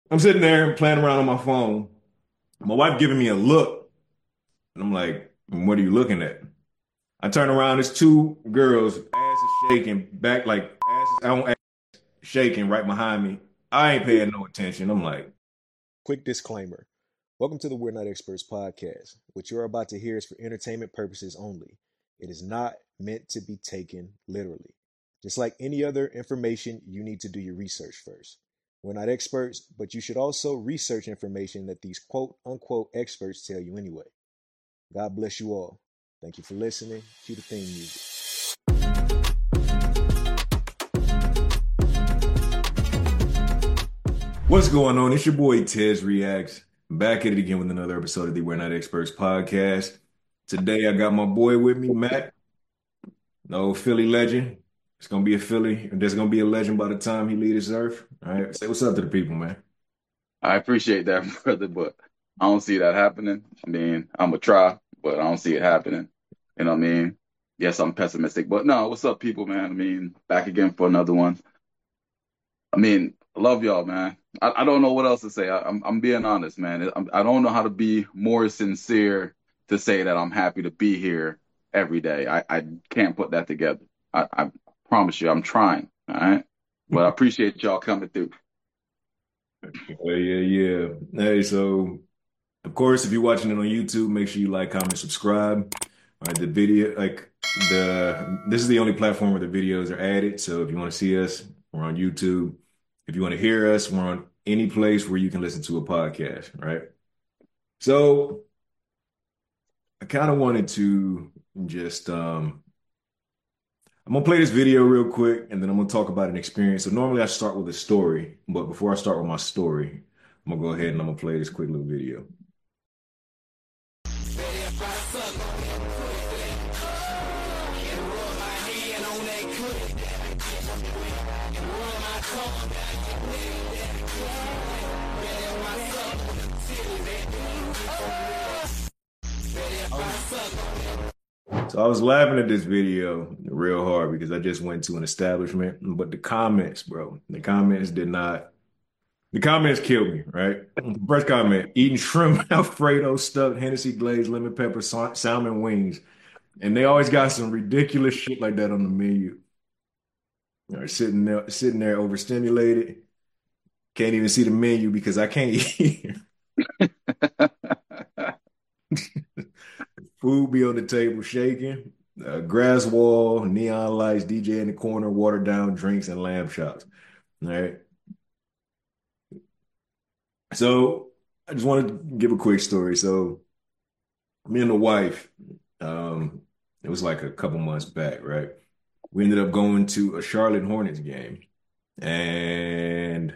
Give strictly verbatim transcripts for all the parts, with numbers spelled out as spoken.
I'm sitting there playing around on my phone. My wife giving me a look, and I'm like, "What are you looking at?" I turn around, there's two girls, ass is shaking, back like ass is on ass shaking right behind me. I ain't paying no attention. I'm like, Quick disclaimer. Welcome to the We're Not Experts podcast. What you're about to hear is for entertainment purposes only. It is not meant to be taken literally. Just like any other information, you need to do your research first. We're not experts, but you should also research information that these quote unquote experts tell you anyway. God bless you all. Thank you for listening. Cue the theme music. what's going on? It's your boy Tez Reacts. Back at it again with another episode of the We're Not Experts podcast. Today I got my boy with me, Matt, no Philly legend. It's gonna be a Philly. There's gonna be a legend by the time he leaves this earth. All right. Say what's up to the people, man. I appreciate that, brother, but I don't see that happening. I mean, I'm gonna try, but I don't see it happening. You know what I mean? Yes, I'm pessimistic, but no, what's up, people, man? I mean, back again for another one. I mean, I love y'all, man. I, I don't know what else to say. I, I'm I'm being honest, man. I'm, I don't know how to be more sincere to say that I'm happy to be here every day. I, I can't put that together. I, I promise you, I'm trying. All right, but I appreciate y'all coming through. Oh, yeah, yeah. Hey, so of course, if you're watching it on YouTube, make sure you like, comment, subscribe. All right, the video, like the this is the only platform where the videos are added. So if you want to see us, we're on YouTube. If you want to hear us, we're on any place where you can listen to a podcast, right? So I kind of wanted to just um I'm gonna play this video real quick and then I'm gonna talk about an experience. So normally I start with a story, but before I start with my story, I'm gonna go ahead and I'm gonna play this quick little video. So I was laughing at this video real hard because I just went to an establishment, but the comments, bro, the comments did not, the comments killed me, right? The first comment, eating shrimp Alfredo stuffed Hennessy glazed lemon pepper sa- salmon wings. And they always got some ridiculous shit like that on the menu. You know, sitting there, sitting there overstimulated. Can't even see the menu because I can't eat. Food be on the table shaking. Uh, grass wall, neon lights, D J in the corner, watered down drinks, and lamb chops. All right. So I just wanted to give a quick story. So me and the wife, um, it was like a couple months back, right? We ended up going to a Charlotte Hornets game, and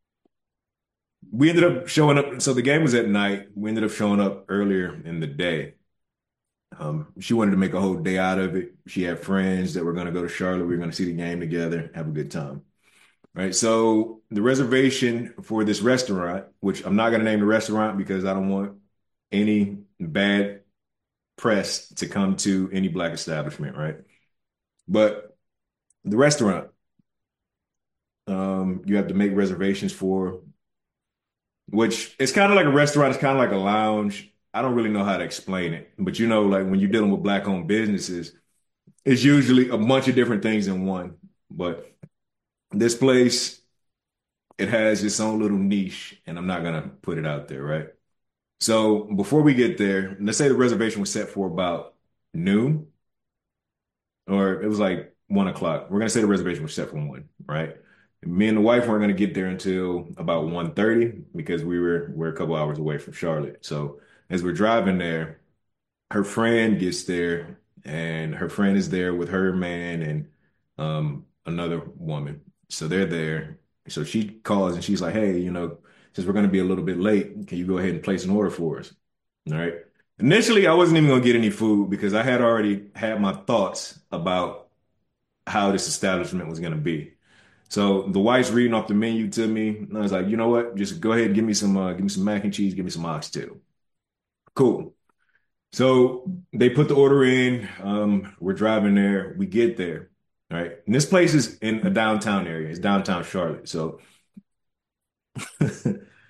we ended up showing up. So the game was at night. We ended up showing up earlier in the day. Um, she wanted to make a whole day out of it. She had friends that were going to go to Charlotte. We were going to see the game together, have a good time. Right. So the reservation for this restaurant, which I'm not going to name the restaurant because I don't want any bad press to come to any black establishment, right? But the restaurant, um, you have to make reservations for, which it's kind of like a restaurant, it's kind of like a lounge. I don't really know how to explain it, but you know, like when you're dealing with black-owned businesses, it's usually a bunch of different things in one. But this place, it has its own little niche, and I'm not gonna put it out there, right? So before we get there, let's say the reservation was set for about noon, or it was like one o'clock. We're gonna say the reservation was set for one, right? Me and the wife weren't gonna get there until about one thirty because we were we're a couple hours away from Charlotte. So as we're driving there, her friend gets there, and her friend is there with her man and um another woman. So they're there. So she calls and she's like, "Hey, you know, since we're gonna be a little bit late, can you go ahead and place an order for us?" All right. Initially, I wasn't even gonna get any food because I had already had my thoughts about how this establishment was gonna be. So the wife's reading off the menu to me, and I was like, "You know what? Just go ahead and give me some, uh, give me some mac and cheese, give me some oxtail." Cool. So they put the order in. Um, we're driving there. We get there, right? And this place is in a downtown area. It's downtown Charlotte. So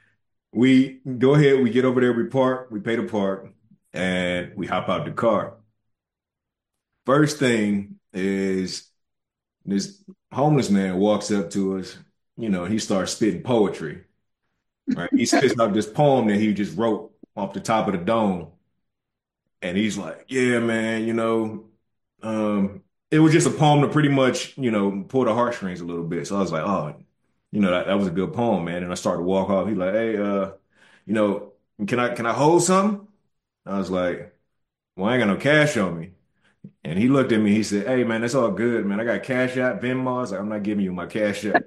we go ahead, we get over there, we park, we pay the park, and we hop out the car. First thing is this homeless man walks up to us, you know, and he starts spitting poetry, right? He spits out this poem that he just wrote off the top of the dome. And he's like, yeah, man, you know, um, it was just a poem to pretty much, you know, pull the heartstrings a little bit. So I was like, oh, you know, that, that was a good poem, man. And I started to walk off. He's like, hey, uh, you know, can I can I hold something? I was like, well, I ain't got no cash on me. And he looked at me, he said, hey, man, that's all good, man. I got Cash App, Venmo. I was like, I'm not giving you my Cash App.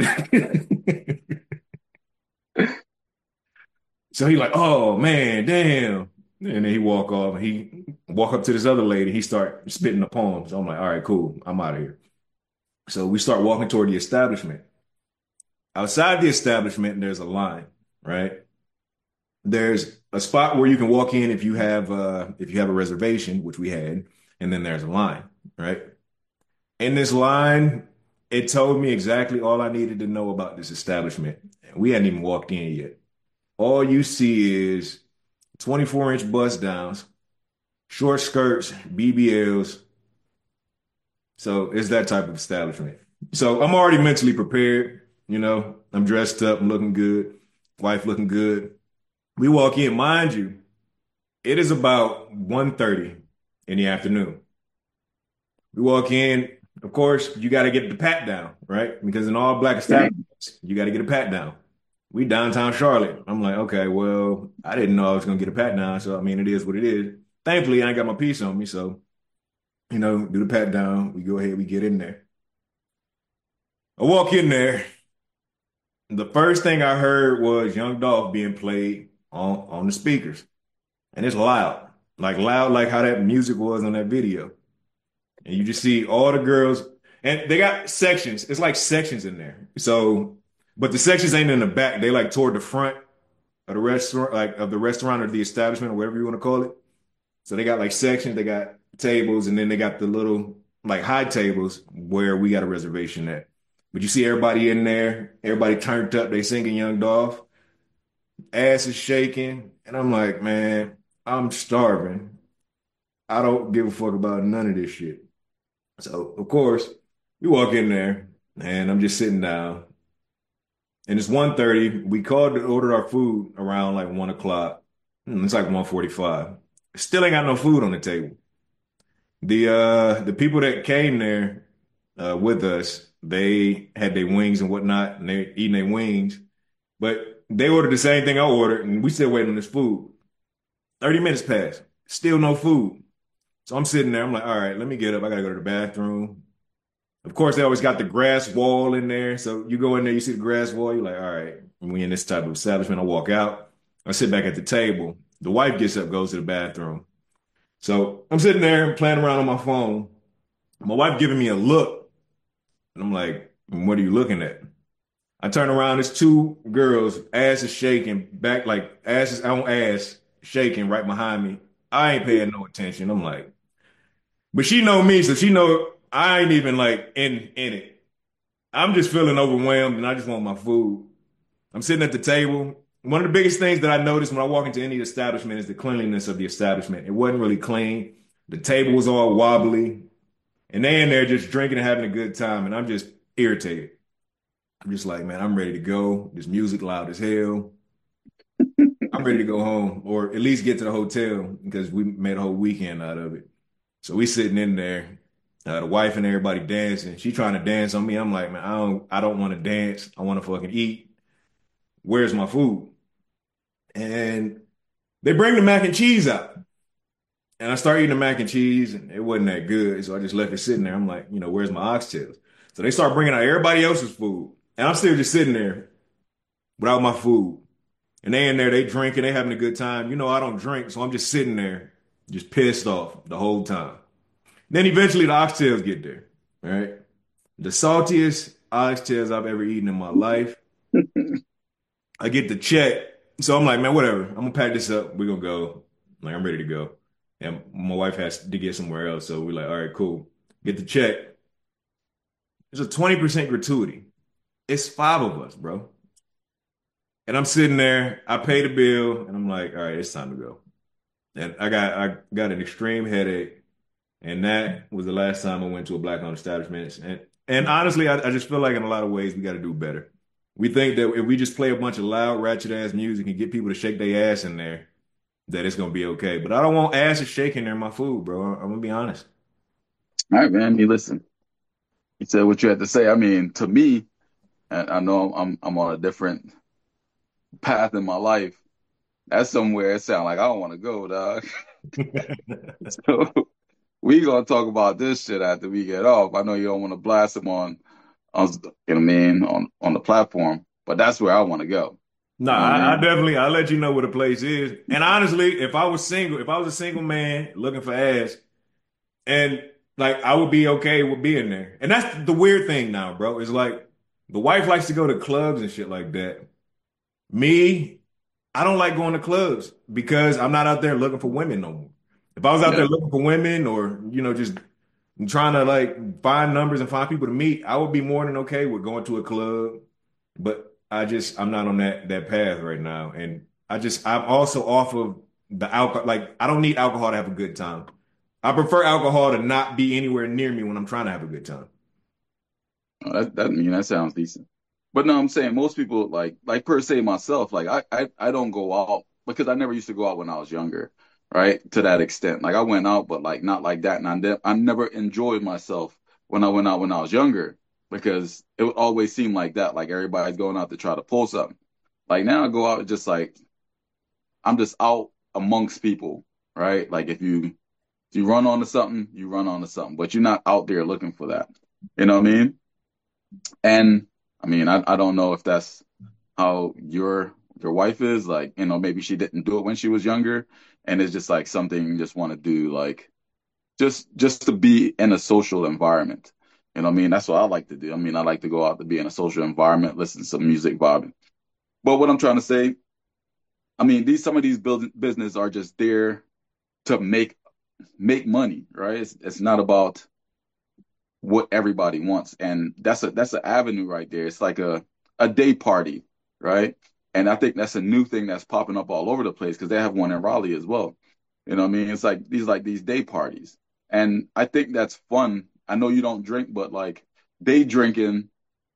So he like, oh man, damn. And then he walk off and he walk up to this other lady. He start spitting the poems. So I'm like, all right, cool. I'm out of here. So we start walking toward the establishment. Outside the establishment, there's a line, right? There's a spot where you can walk in if you have uh if you have a reservation, which we had, and then there's a line, right? In this line, it told me exactly all I needed to know about this establishment. We hadn't even walked in yet. All you see is twenty-four inch bust downs, short skirts, B B Ls. So it's that type of establishment. So I'm already mentally prepared. You know, I'm dressed up, I'm looking good, wife looking good. We walk in, mind you, it is about one thirty in the afternoon. We walk in, of course, you got to get the pat down, right? Because in all black establishments, you got to get a pat down. We downtown Charlotte. I'm like, okay, well, I didn't know I was gonna get a pat down, so I mean, it is what it is. Thankfully, I ain't got my piece on me, so you know, do the pat down. We go ahead, we get in there. I walk in there. The first thing I heard was Young Dolph being played on on the speakers, and it's loud, like loud, like how that music was on that video. And you just see all the girls, and they got sections. It's like sections in there. So, but the sections ain't in the back. They like toward the front of the restaurant, like of the restaurant or the establishment or whatever you want to call it. So they got like sections. They got tables, and then they got the little like high tables where we got a reservation at. But you see everybody in there, everybody turned up. They singing Young Dolph, ass is shaking, and I'm like, man, I'm starving. I don't give a fuck about none of this shit. So, of course, we walk in there and I'm just sitting down. And it's one thirty. We called to order our food around like one o'clock. Hmm, It's like one forty-five. Still ain't got no food on the table. The uh the people that came there uh with us, they had their wings and whatnot, and they eating their wings. But they ordered the same thing I ordered, and we still waiting on this food. thirty minutes passed. Still no food. So I'm sitting there. I'm like, all right, let me get up. I gotta go to the bathroom. Of course, they always got the grass wall in there. So you go in there, you see the grass wall. You're like, all right, we in this type of establishment. I walk out. I sit back at the table. The wife gets up, goes to the bathroom. So I'm sitting there playing around on my phone. My wife giving me a look. And I'm like, what are you looking at? I turn around. There's two girls, ass is shaking, back like ass is on ass, shaking right behind me. I ain't paying no attention. I'm like, but she know me, so she know I ain't even like in in it. I'm just feeling overwhelmed and I just want my food. I'm sitting at the table. One of the biggest things that I noticed when I walk into any establishment is the cleanliness of the establishment. It wasn't really clean. The table was all wobbly. And they in there just drinking and having a good time. And I'm just irritated. I'm just like, man, I'm ready to go. This music loud as hell. I'm ready to go home or at least get to the hotel because we made a whole weekend out of it. So we sitting in there, uh, the wife and everybody dancing. She trying to dance on me. I'm like, man, I don't, I don't want to dance. I want to fucking eat. Where's my food? And they bring the mac and cheese out. And I started eating the mac and cheese and it wasn't that good. So I just left it sitting there. I'm like, you know, where's my oxtails? So they start bringing out everybody else's food. And I'm still just sitting there without my food. And they in there, they drinking, they having a good time. You know, I don't drink. So I'm just sitting there, just pissed off the whole time. Then eventually the oxtails get there, right? The saltiest oxtails I've ever eaten in my life. I get the check. So I'm like, man, whatever. I'm gonna pack this up. We're gonna go. Like, I'm ready to go. And my wife has to get somewhere else. So we're like, all right, cool. Get the check. There's a twenty percent gratuity. It's five of us, bro. And I'm sitting there, I pay the bill, and I'm like, all right, it's time to go. And I got I got an extreme headache, and that was the last time I went to a black-owned establishment. And and honestly, I, I just feel like in a lot of ways we got to do better. We think that if we just play a bunch of loud, ratchet ass music and get people to shake their ass in there, that it's gonna be okay. But I don't want asses shaking in my food, bro. I'm gonna be honest. All right, man. I mean, listen, you said what you had to say. I mean, to me, and I know I'm I'm on a different path in my life. That's somewhere it sounds like I don't want to go, dog. So we gonna talk about this shit after we get off. I know you don't want to blast them on, on you know what I mean, on on the platform, but that's where I want to go. No, You know what I I, I mean? definitely I'll let you know where the place is. And honestly, if I was single, if I was a single man looking for ass, and like I would be okay with being there. And that's the weird thing now, bro. Is like the wife likes to go to clubs and shit like that. Me, I don't like going to clubs because I'm not out there looking for women no more. If I was out there Yeah. looking for women or, you know, just trying to like find numbers and find people to meet, I would be more than okay with going to a club. But I just I'm not on that that path right now. And I just I'm also off of the alcohol. Like I don't need alcohol to have a good time. I prefer alcohol to not be anywhere near me when I'm trying to have a good time. Oh, That that I mean that sounds decent. But no, I'm saying most people like like per se myself, like I, I I don't go out because I never used to go out when I was younger, right? To that extent. Like I went out, but like not like that. And I ne I never enjoyed myself when I went out when I was younger because it would always seem like that, like everybody's going out to try to pull something. Like now I go out just like I'm just out amongst people, right? Like if you if you run onto something, you run onto something, but you're not out there looking for that. You know what I mean? And I mean, I, I don't know if that's how your your wife is. Like, you know, maybe she didn't do it when she was younger, and it's just like something you just want to do, like just just to be in a social environment. You know what I mean? That's what I like to do. I mean, I like to go out to be in a social environment, listen to some music, vibing. But what I'm trying to say, I mean, these some of these build, business are just there to make make money, right? It's it's not about what everybody wants. And that's a that's an avenue right there. It's like a a day party, right? And I think that's a new thing that's popping up all over the place because they have one in Raleigh as well. You know what I mean? It's like these like these day parties. And I think that's fun. I know you don't drink, but like day drinking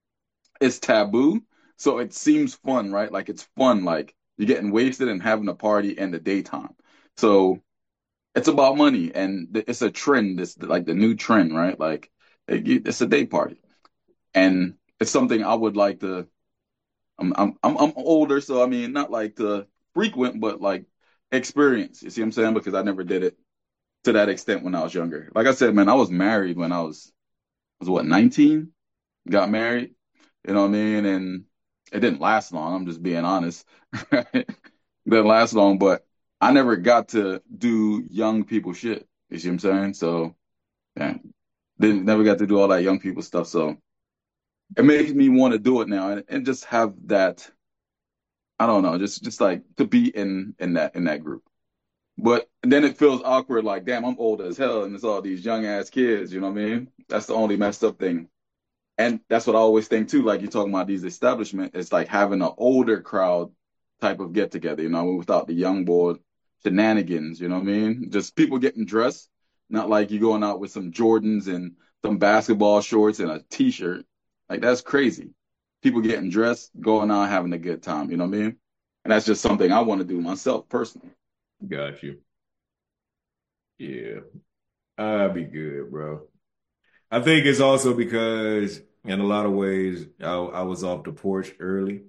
is taboo. So it seems fun, right? Like it's fun, like you're getting wasted and having a party in the daytime. So it's about money and it's a trend. It's like the new trend, right? Like it's a day party, and it's something I would like to. I'm I'm I'm, I'm older, so I mean not like to frequent, but like experience. You see what I'm saying? Because I never did it to that extent when I was younger. Like I said, man, I was married when I was was what nineteen. Got married. You know what I mean? And it didn't last long. I'm just being honest. It didn't last long, but I never got to do young people shit. You see what I'm saying? So yeah, didn't never got to do all that young people stuff. So it makes me want to do it now and, and just have that. I don't know, just just like to be in in that in that group. But then it feels awkward, like damn, I'm old as hell, and it's all these young ass kids. You know what I mean? That's the only messed up thing. And that's what I always think too. Like you're talking about these establishments, it's like having an older crowd type of get together. You know, without the young boy shenanigans. You know what I mean? Just people getting dressed, not like you going out with some Jordans and some basketball shorts and a t-shirt. Like that's crazy. People getting dressed, going out, having a good time. You know what I mean? And that's just something I want to do myself personally. Got you. Yeah, I'll be good, bro. I think it's also because in a lot of ways I, I was off the porch early.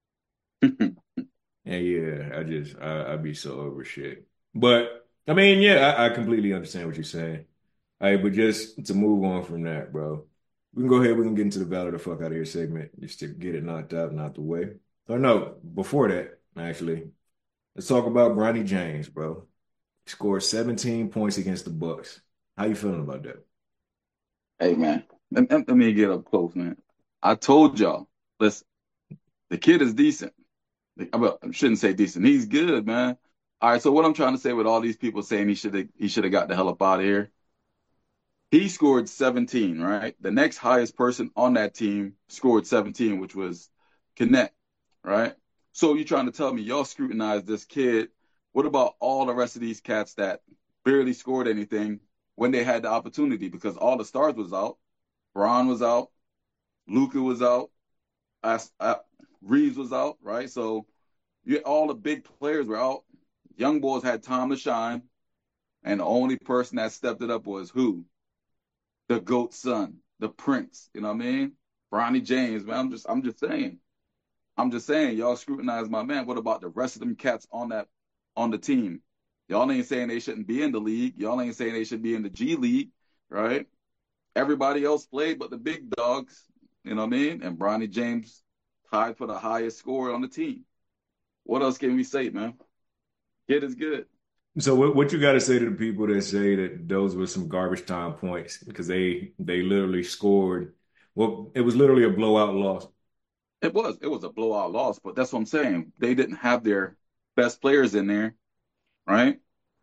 And yeah, I just I, I'd be so over shit. But I mean, yeah, I, I completely understand what you're saying. Hey, but just to move on from that, bro, we can go ahead. We can get into the Valor the fuck out of here segment just to get it knocked out and out the way. Or no, before that, actually, let's talk about Bronny James, bro. He scored seventeen points against the Bucks. How you feeling about that? Hey man, let, let- let me get up close, man. I told y'all, listen, the kid is decent. I well, I shouldn't say decent. He's good, man. All right, so what I'm trying to say with all these people saying he should have he should have got the hell up out of here. He scored seventeen, right? The next highest person on that team scored seventeen, which was Kenneth, right? So you're trying to tell me y'all scrutinize this kid? What about all the rest of these cats that barely scored anything when they had the opportunity? Because all the stars was out. Bron was out. Luka was out. I, I, Reeves was out, right? So you, all the big players were out. Young boys had time to shine. And the only person that stepped it up was who? The GOAT's son, the Prince. You know what I mean? Bronny James, man. I'm just I'm just saying. I'm just saying, y'all scrutinize my man. What about the rest of them cats on that on the team? Y'all ain't saying they shouldn't be in the league. Y'all ain't saying they should be in the G League, right? Everybody else played but the big dogs, you know what I mean? And Bronny James tied for the highest score on the team. What else can we say, man? Kid is good. So what what you got to say to the people that say that those were some garbage time points because they they literally scored. Well, it was literally a blowout loss. It was. It was a blowout loss, but that's what I'm saying. They didn't have their best players in there, right?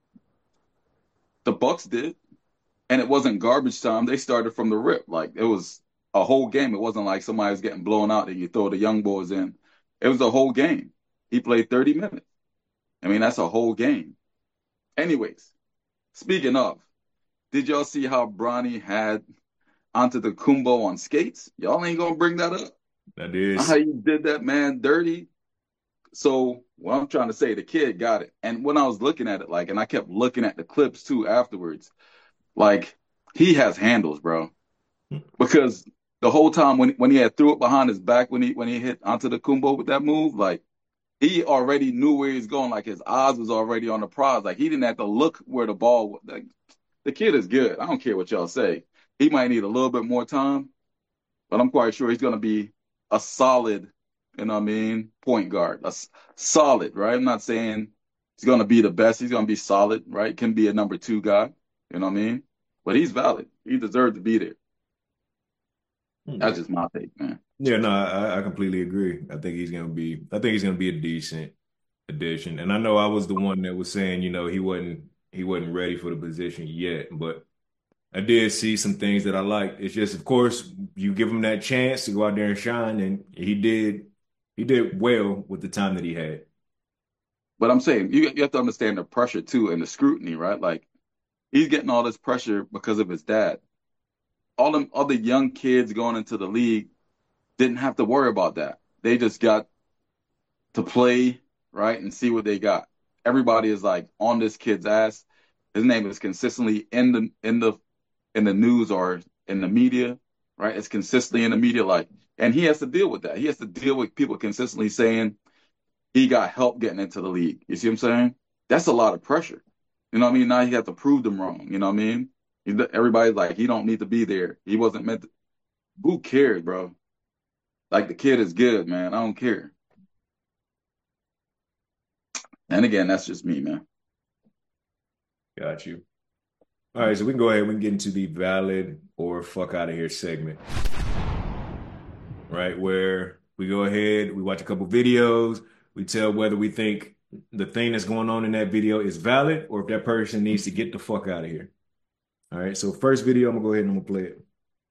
The Bucks did, and it wasn't garbage time. They started from the rip. Like it was a whole game. It wasn't like somebody was getting blown out and you throw the young boys in. It was a whole game. He played thirty minutes. I mean, that's a whole game. Anyways, speaking of, did y'all see how Bronny had Antetokounmpo on skates? Y'all ain't gonna bring that up. That is How you did that man dirty. So what I'm trying to say, the kid got it. And when I was looking at it, like, and I kept looking at the clips too afterwards, like he has handles, bro. Because the whole time when when he had threw it behind his back when he when he hit Antetokounmpo with that move, like he already knew where he's going. Like his eyes was already on the prize. Like he didn't have to look where the ball was. Like, the kid is good. I don't care what y'all say. He might need a little bit more time, but I'm quite sure he's going to be a solid, you know what I mean, point guard. A s- solid, right? I'm not saying he's going to be the best. He's going to be solid, right? Can be a number two guy, you know what I mean? But he's valid. He deserved to be there. That's just my take, man. Yeah, no, I, I completely agree. I think he's gonna be I think he's gonna be a decent addition. And I know I was the one that was saying, you know, he wasn't he wasn't ready for the position yet, but I did see some things that I liked. It's just, of course, you give him that chance to go out there and shine, and he did he did well with the time that he had. But I'm saying you, you have to understand the pressure too and the scrutiny, right? Like he's getting all this pressure because of his dad. All them other young kids going into the league didn't have to worry about that. They just got to play, right, and see what they got. Everybody is like on this kid's ass. His name is consistently in the in the in the news or in the media, right? It's consistently in the media, like, and he has to deal with that. He has to deal with people consistently saying he got help getting into the league. You see what I'm saying? That's a lot of pressure. You know what I mean? Now you have to prove them wrong. You know what I mean? Everybody's like, he don't need to be there. He wasn't meant to. Who cares, bro? Like the kid is good, man. I don't care. And again, that's just me, man. Got you. All right, so we can go ahead. We can get into the valid or fuck out of here segment, right? Where we go ahead, we watch a couple videos, we tell whether we think the thing that's going on in that video is valid or if that person needs to get the fuck out of here. All right, so first video, I'm gonna go ahead and I'm gonna play it.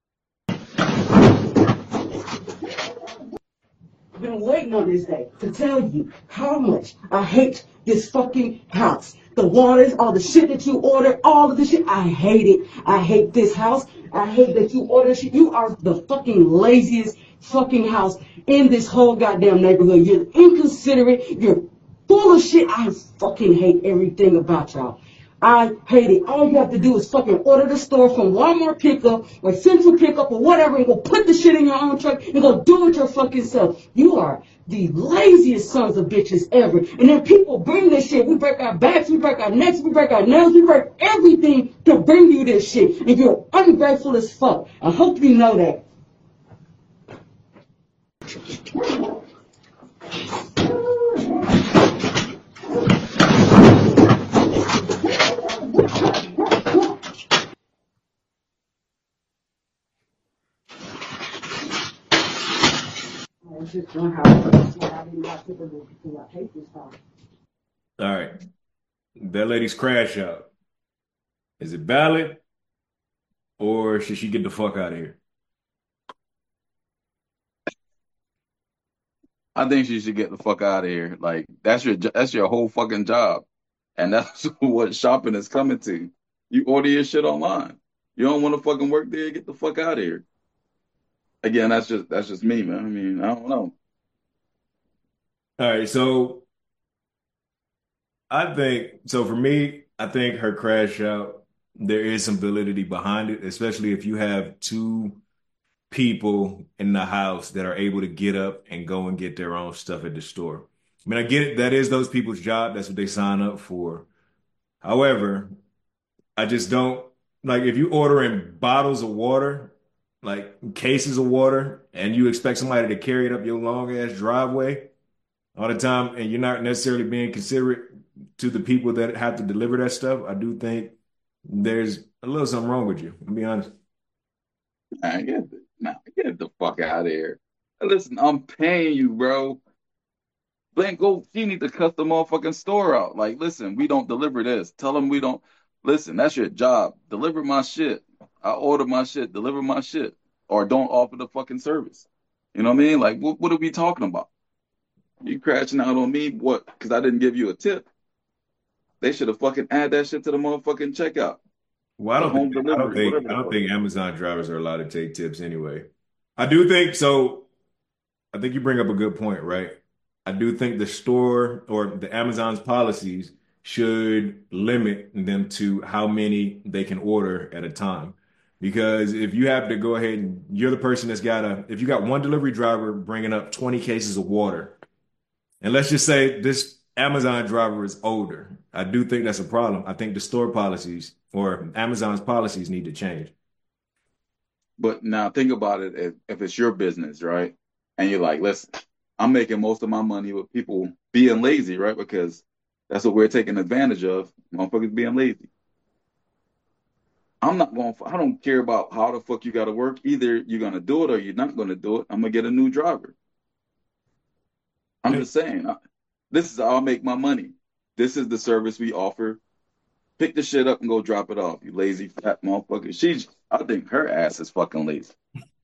I've been waiting on this day to tell you how much I hate this fucking house. The waters, all the shit that you order, all of the shit, I hate it. I hate this house. I hate that you order shit. You are the fucking laziest fucking house in this whole goddamn neighborhood. You're inconsiderate. You're full of shit. I fucking hate everything about y'all. I hate it. All you have to do is fucking order the store from Walmart pickup or Central pickup or whatever and go put the shit in your own truck and go do it your fucking self. You are the laziest sons of bitches ever. And then people bring this shit. We break our backs, we break our necks, we break our nails, we break everything to bring you this shit. And you're ungrateful as fuck. I hope you know that. Just one house. I didn't have to do because I hate this house. All right, that lady's crash out. Is it valid or should she get the fuck out of here? I think she should get the fuck out of here. Like that's your that's your whole fucking job, and that's what shopping is coming to. You order your shit online. You don't want to fucking work there. Get the fuck out of here. Again, that's just that's just me, man. I mean, I don't know. All right, so I think so for me, I think her crash out, there is some validity behind it, especially if you have two people in the house that are able to get up and go and get their own stuff at the store. I mean, I get it, that is those people's job. That's what they sign up for. However, I just don't like if you order in bottles of water, like cases of water, and you expect somebody to carry it up your long ass driveway all the time, and you're not necessarily being considerate to the people that have to deliver that stuff. I do think there's a little something wrong with you. I'll be honest. Man, get the, nah, get the fuck out of here. Listen, I'm paying you, bro. Then go. You need to cut the motherfucking store out. Like, listen, we don't deliver this. Tell them we don't. Listen, that's your job. Deliver my shit. I order my shit. Deliver my shit, or don't offer the fucking service. You know what I mean? Like, what, what are we talking about? You crashing out on me? What? Because I didn't give you a tip. They should have fucking add that shit to the motherfucking checkout. Well, I The don't think home I don't delivery, think whatever I the don't fuck. think Amazon drivers are allowed to take tips anyway. I do think so. I think you bring up a good point, right? I do think the store or the Amazon's policies should limit them to how many they can order at a time. Because if you have to go ahead and you're the person that's got a, if you got one delivery driver bringing up twenty cases of water, and let's just say this Amazon driver is older, I do think that's a problem. I think the store policies or Amazon's policies need to change. But now think about it if, if it's your business, right? And you're like, listen, I'm making most of my money with people being lazy, right? Because that's what we're taking advantage of, motherfuckers being lazy. I'm not going, I don't care about how the fuck you got to work. Either you're going to do it or you're not going to do it. I'm going to get a new driver. I'm just saying, I- this is how I make my money. This is the service we offer. Pick the shit up and go drop it off, you lazy fat motherfucker. She's, I think her ass is fucking lazy.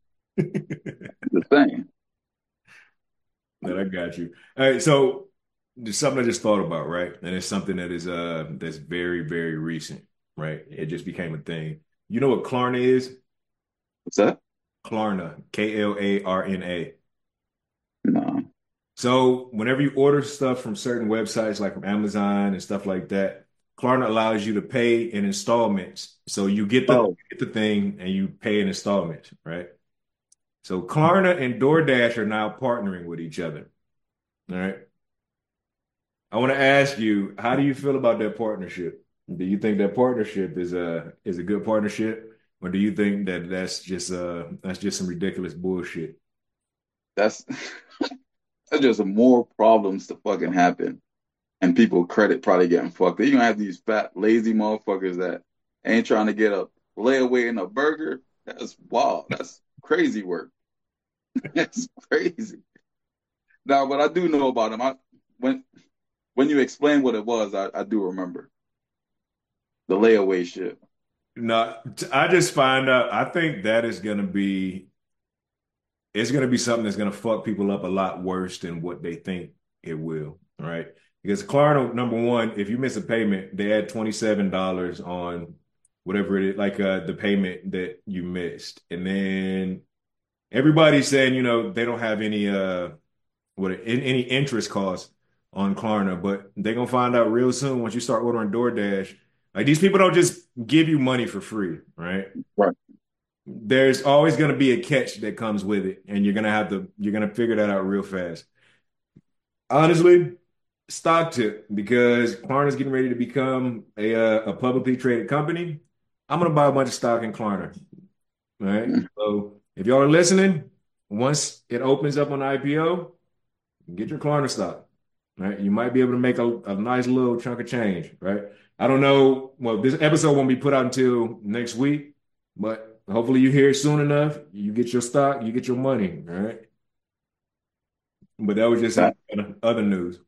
Just saying. That I got you. All right, so there's something I just thought about, right? And it's something that is uh that's very, very recent, right? It just became a thing. You know what Klarna is? What's that? Klarna, K L A R N A. No. So whenever you order stuff from certain websites, like from Amazon and stuff like that, Klarna allows you to pay in installments. So you get the Oh, get the thing and you pay in installments, right? So Klarna and DoorDash are now partnering with each other. All right. I want to ask you, how do you feel about that partnership? Do you think that partnership is a is a good partnership, or do you think that that's just uh that's just some ridiculous bullshit? that's that's just more problems to fucking happen. And people credit probably getting fucked. You're gonna have these fat, lazy motherfuckers that ain't trying to get a layaway in a burger. That's wild. That's crazy work. That's crazy. Now, but I do know about them. I when when you explain what it was, I, I do remember the layaway shit. No, t- I just find out. I think that is gonna be it's gonna be something that's gonna fuck people up a lot worse than what they think it will. All right, because Klarna, number one, if you miss a payment, they add twenty-seven dollars on whatever it is, like uh the payment that you missed, and then everybody's saying, you know, they don't have any uh what any interest costs on Klarna, but they're gonna find out real soon once you start ordering DoorDash. Like these people don't just give you money for free, right? Right. There's always gonna be a catch that comes with it, and you're gonna have to you're gonna figure that out real fast. Honestly, stock tip because Klarna's getting ready to become a uh, a publicly traded company. I'm gonna buy a bunch of stock in Klarna. All right. So if y'all are listening, once it opens up on I P O, get your Klarna stock. Right. You might be able to make a, a nice little chunk of change. Right. I don't know. Well, this episode won't be put out until next week, but hopefully you hear it soon enough. You get your stock, you get your money. All right. But that was just some That other news.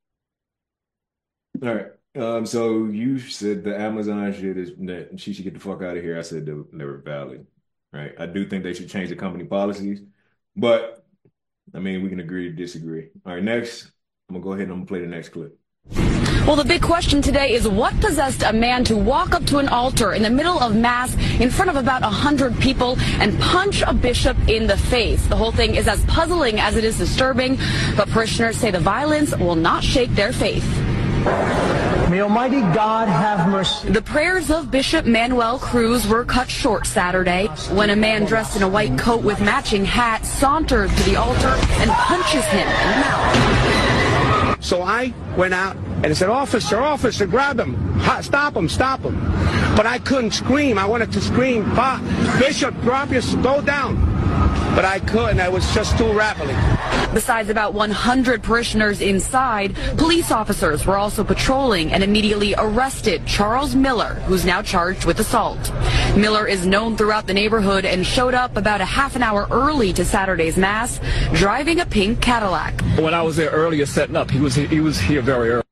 All right. Um, so you said the Amazon shit is that she should get the fuck out of here. I said they, they were valid. Right. I do think they should change the company policies, but I mean, we can agree to disagree. All right, next, I'm gonna go ahead and I'm gonna play the next clip. Well, the big question today is what possessed a man to walk up to an altar in the middle of Mass in front of about one hundred people and punch a bishop in the face? The whole thing is as puzzling as it is disturbing, but parishioners say the violence will not shake their faith. May Almighty God have mercy. The prayers of Bishop Manuel Cruz were cut short Saturday when a man dressed in a white coat with matching hat saunters to the altar and punches him in the mouth. So I went out and said, officer, officer, grab him. Ha- Stop him, stop him. But I couldn't scream. I wanted to scream, pa, Bishop, drop your, go down. But I couldn't. I was just too rattling. Besides about one hundred parishioners inside, police officers were also patrolling and immediately arrested Charles Miller, who's now charged with assault. Miller is known throughout the neighborhood and showed up about a half an hour early to Saturday's Mass, driving a pink Cadillac. When I was there earlier setting up, he was he was here very early.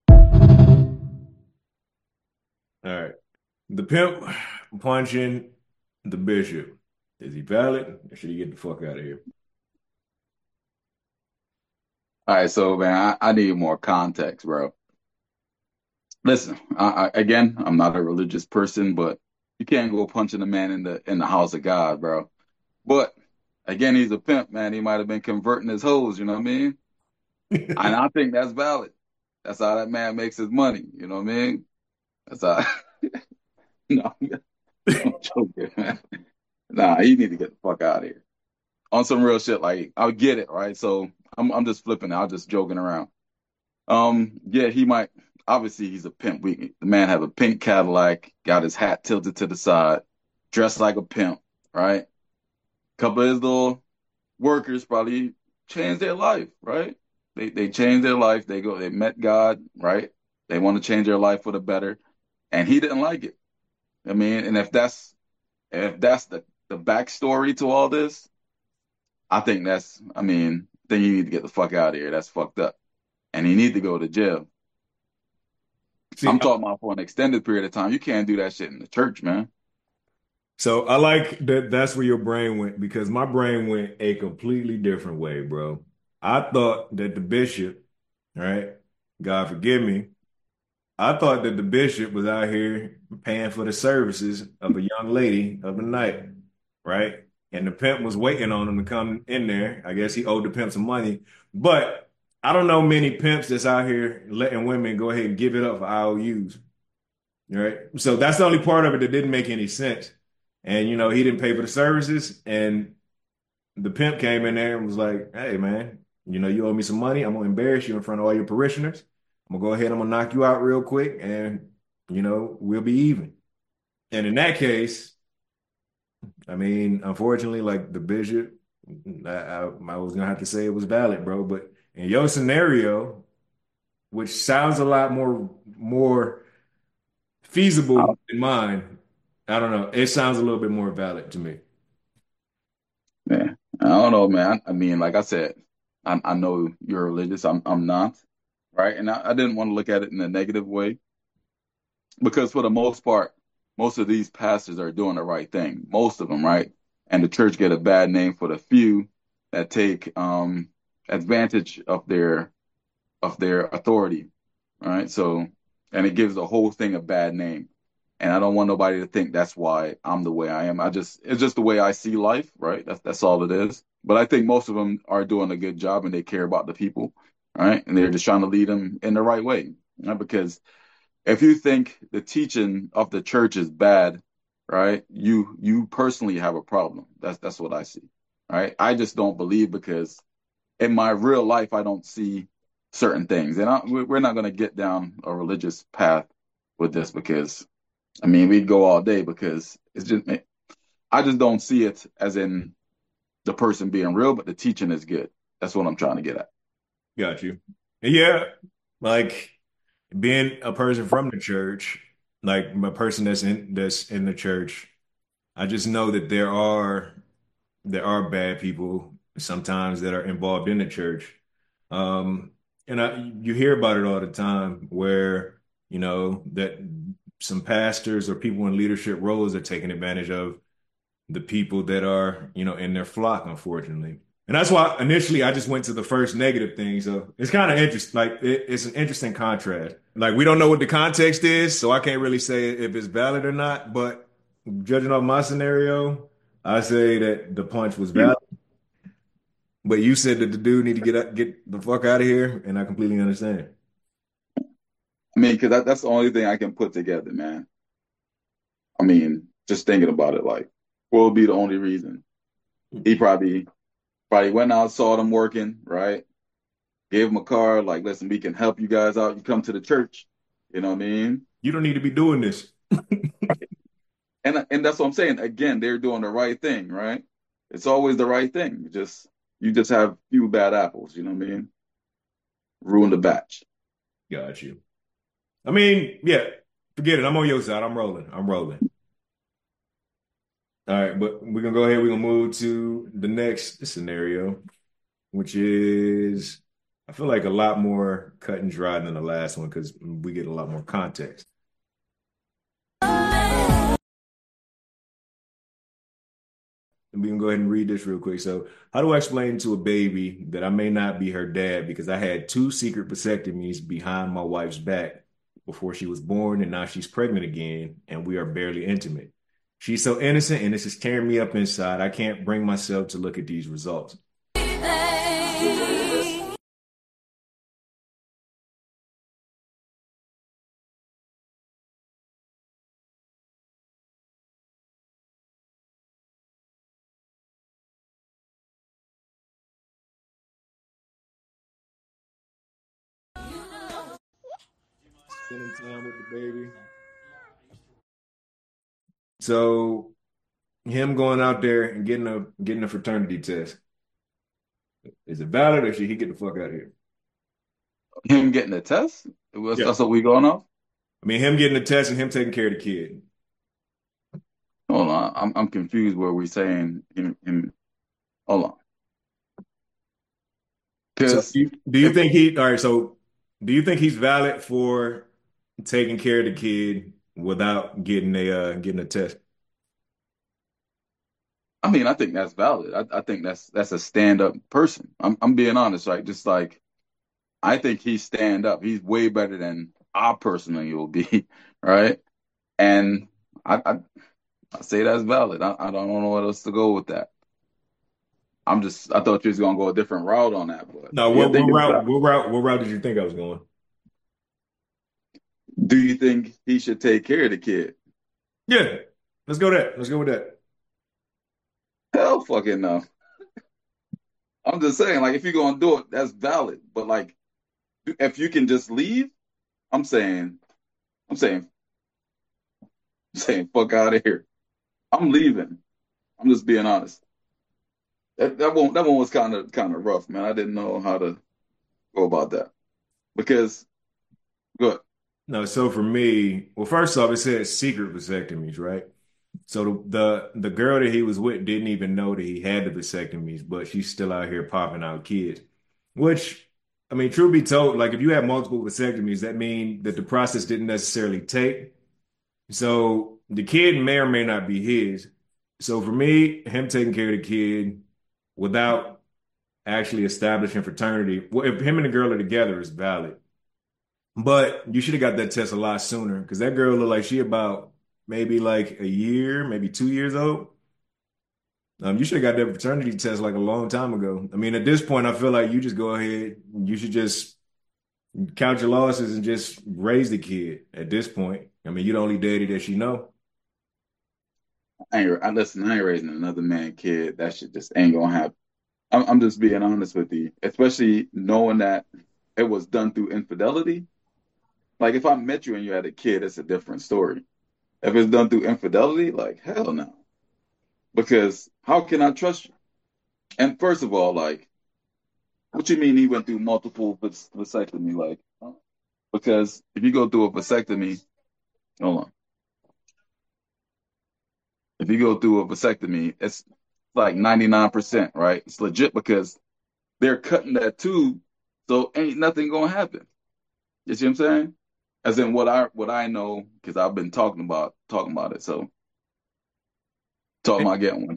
All right. The pimp punching the bishop. Is he valid or should he get the fuck out of here? All right, so man, I, I need more context, bro. Listen, I, I, again, I'm not a religious person, but you can't go punching a man in the in the house of God, bro. But again, he's a pimp, man. He might have been converting his hoes, you know what I mean? And I think that's valid. That's how that man makes his money, you know what I mean? That's how. No, I'm joking, man. Nah, he need to get the fuck out of here. On some real shit, like I'll get it, right? So I'm I'm just flipping it. I'm just joking around. Um, yeah, he might. Obviously, he's a pimp. We, the man have a pink Cadillac, got his hat tilted to the side, dressed like a pimp, right? Couple of his little workers probably changed their life, right? They they changed their life. They go. They met God, right? They want to change their life for the better, and he didn't like it. I mean, and if that's if that's the the backstory to all this, I think that's. I mean, then you need to get the fuck out of here. That's fucked up, and he need to go to jail. See, I'm talking about for an extended period of time. You can't do that shit in the church, man. So I like that that's where your brain went because my brain went a completely different way, bro. I thought that the bishop, right? God forgive me. I thought that the bishop was out here paying for the services of a young lady of the night, right? And the pimp was waiting on him to come in there. I guess he owed the pimp some money. But I don't know many pimps that's out here letting women go ahead and give it up for I O Us. Right? So that's the only part of it that didn't make any sense. And, you know, he didn't pay for the services. And the pimp came in there and was like, hey, man, you know, you owe me some money. I'm going to embarrass you in front of all your parishioners. I'm going to go ahead. I'm going to knock you out real quick. And, you know, we'll be even. And in that case, I mean, unfortunately, like the bishop, I, I, I was going to have to say it was valid, bro. But in your scenario, which sounds a lot more more feasible than mine, I don't know. It sounds a little bit more valid to me. Man, I don't know, man. I mean, like I said, I, I know you're religious. I'm I'm not, right? And I, I didn't want to look at it in a negative way because for the most part, most of these pastors are doing the right thing. Most of them, right? And the church get a bad name for the few that take um advantage of their of their authority, right? So, and it gives the whole thing a bad name. And I don't want nobody to think that's why I'm the way I am. I just it's just the way I see life, right? That's that's all it is. But I think most of them are doing a good job and they care about the people, right? And they're just trying to lead them in the right way, right? Because if you think the teaching of the church is bad, right, you you personally have a problem. That's that's what I see, right? I just don't believe because in my real life I don't see certain things, and I, we're not going to get down a religious path with this because, I mean, we'd go all day because it's just I just don't see it as in the person being real, but the teaching is good. That's what I'm trying to get at. Got you. Yeah, like being a person from the church, like a person that's in that's in the church, I just know that there are there are bad people sometimes that are involved in the church. Um, and I, you hear about it all the time where, you know, that some pastors or people in leadership roles are taking advantage of the people that are, you know, in their flock, unfortunately. And that's why initially I just went to the first negative thing. So it's kind of interesting. Like it, it's an interesting contrast. Like we don't know what the context is, so I can't really say if it's valid or not. But judging off my scenario, I say that the punch was valid. But you said that the dude need to get up, get the fuck out of here, and I completely understand. I mean, because that, that's the only thing I can put together, man. I mean, just thinking about it, like, what would be the only reason? He probably probably went out, saw them working, right? Gave him a card, like, listen, we can help you guys out. You come to the church, you know what I mean? You don't need to be doing this. And and that's what I'm saying. Again, they're doing the right thing, right? It's always the right thing. You just you just have few bad apples, you know what I mean? Ruin the batch. Got you. I mean, yeah, forget it. I'm on your side. I'm rolling. I'm rolling. All right, but we're gonna go ahead. We're gonna move to the next scenario, which is I feel like a lot more cut and dry than the last one because we get a lot more context. And we can go ahead and read this real quick. So, how do I explain to a baby that I may not be her dad because I had two secret vasectomies behind my wife's back before she was born, and now she's pregnant again, and we are barely intimate? She's so innocent, and this is tearing me up inside. I can't bring myself to look at these results. Spending time with the baby. So him going out there and getting a getting a fraternity test. Is it valid or should he get the fuck out of here? Him getting a test? Was, Yeah. That's what we going off? I mean, him getting the test and him taking care of the kid. Hold on. I'm I'm confused where we're saying him, him. Hold on. So Because do you, do you if think he, all right, so do you think he's valid for taking care of the kid without getting a uh, getting a test? I mean, I think that's valid. I, I think that's that's a stand-up person. I'm I'm being honest, right? Just like I think he's stand up. He's way better than I personally will be, right? And I I, I say that's valid. I, I don't know what else to go with that. I'm just I thought you was gonna go a different route on that, but No, yeah, I what what think it's route valid. what route what route did you think I was going? Do you think he should take care of the kid? Yeah, let's go that. Let's go with that. Hell fucking no. I'm just saying, like, if you're gonna do it, that's valid. But like, if you can just leave, I'm saying, I'm saying, I'm saying, fuck out of here. I'm leaving. I'm just being honest. That that one that one was kind of kind of rough, man. I didn't know how to go about that because good. No, so for me, well, first off, it said secret vasectomies, right? So the, the the girl that he was with didn't even know that he had the vasectomies, but she's still out here popping out kids. Which, I mean, truth be told, like if you have multiple vasectomies, that mean that the process didn't necessarily take. So the kid may or may not be his. So for me, him taking care of the kid without actually establishing fraternity, well, if him and the girl are together, is valid. But you should have got that test a lot sooner because that girl looked like she about maybe like a year, maybe two years old. Um, you should have got that fraternity test like a long time ago. I mean, at this point, I feel like you just go ahead, you should just count your losses and just raise the kid at this point. I mean, you're the only daddy that she know. I ain't I listen. I ain't raising another man kid. That shit just ain't gonna happen. I'm I'm just being honest with you, especially knowing that it was done through infidelity. Like if I met you and you had a kid, it's a different story. If it's done through infidelity, like hell no. Because how can I trust you? And first of all, like, what you mean he went through multiple vas- vasectomy? Like, huh? Because if you go through a vasectomy, hold on. If you go through a vasectomy, it's like ninety-nine percent, right? It's legit because they're cutting that tube, so ain't nothing gonna happen. You see what I'm saying? As in what I what I know, because I've been talking about talking about it. So talking about getting one too.